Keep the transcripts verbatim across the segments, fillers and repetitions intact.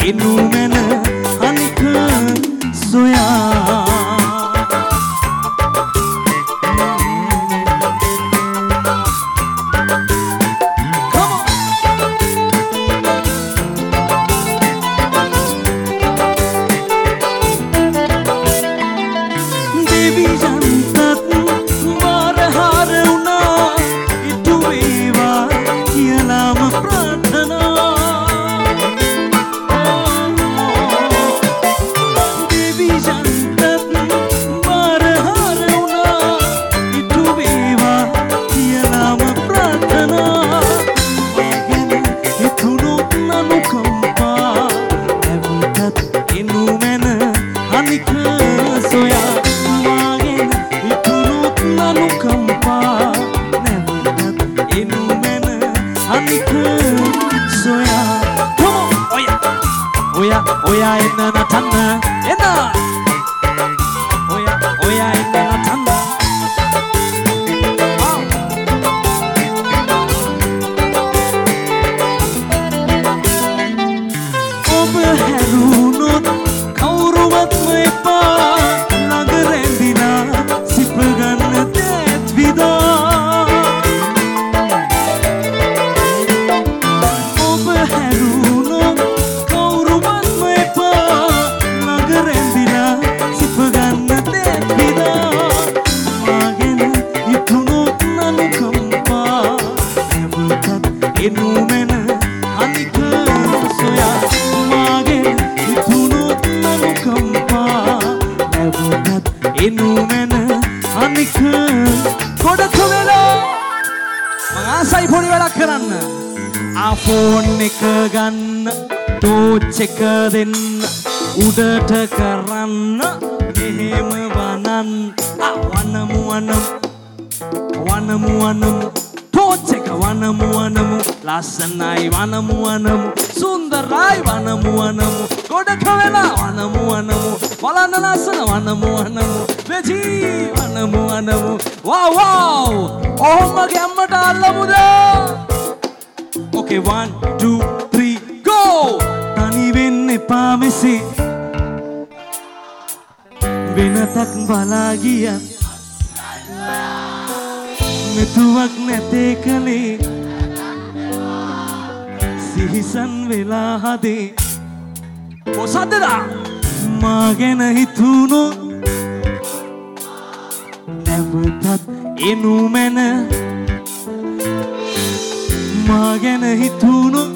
එනු මැන අනික සොයා Oya, oya, enna natanna, enna. Oya, oya, enna natanna. Wow. Oba harunot kauruvat mepa lagarendina sipaganna tet vida. Oba harunot එනු මැන අනික සොයා මාගෙන් හිතුනොත් නනුකම්පා නැවතත් එනු මැන අනික ගොඩක වෙලා මං ආසයි පොඩි වැඩක් කරන්න ආෆෝන් එක ගන්න ටෝච් එක දෙන්න උඩට කරන්න මෙහෙම වනන් වනමු වනමු වනමු වනමු ටෝච් වනමු වනමු ලස්සනයි වනමු වනමු සුන්දරයි වනමු වනමු ගොඩක වෙලා වනමු වනමු බලන්න ලස්සන වනමු වනමු වෙජී වනමු වනමු වව් වව් ඔහොම ගැම්මට අල්ලමුද okay one two three go තනි වෙන්න එපා මෙසේ වෙනතක් බලා ගියත් මෙතුවක් නැතේ කලේ සිහිසන් වෙලා හදේ මොසද්දදා මා ගැන හිතුනොත් නැවතත් එනු මැන මා ගැන හිතුනොත්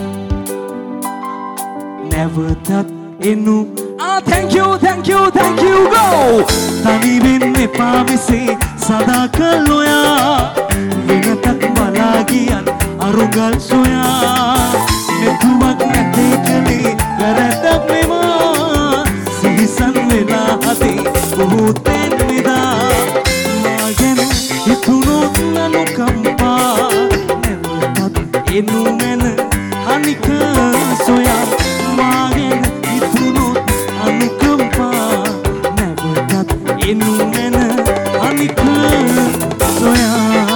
නැවතත් එනු Ah, thank you, thank you, thank you, go! තනි වෙන්න එපා මෙසේ සදාකල් ඔයා වෙනතක් බලා ගියත් අරුගල් සොයා මෙතුවක් නැතේ කලේ වැරැද්දක් මෙමා සිහිසන් වෙලා හදේ බොහෝ තැන් විදා මා ගැන හිතුනොත් නනුකම්පා නැවතත් එනු මැන අනික සොයා මා ගැන හිතුනොත් අනුකම්පා නැවතත් එනු මැන අනික සොයා